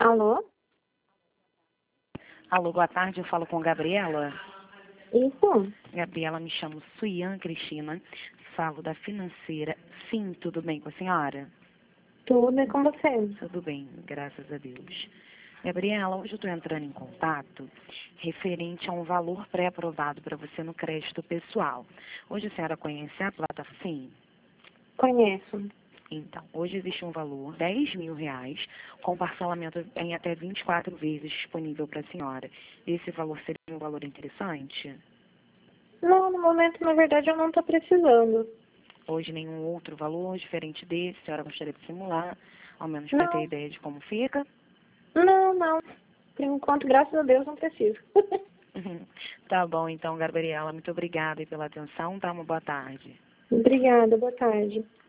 Alô? Alô, boa tarde, eu falo com a Gabriela. Isso? Gabriela, me chamo Suian Cristina, falo da financeira. Sim, tudo bem com a senhora? Tudo é com você. Tudo bem, graças a Deus. Gabriela, hoje eu estou entrando em contato referente a um valor pré-aprovado para você no crédito pessoal. Hoje a senhora conhece a plataforma? Sim. Conheço. Então, hoje existe um valor, R$ 10.000, com parcelamento em até 24 vezes disponível para a senhora. Esse valor seria um valor interessante? Não, no momento, na verdade, eu não estou precisando. Hoje nenhum outro valor diferente desse, a senhora gostaria de simular, ao menos para ter Não, ideia de como fica? não. Por enquanto, graças a Deus, não preciso. Tá bom, então, Gabriela, muito obrigada aí pela atenção, tá? Uma boa tarde. Obrigada, boa tarde.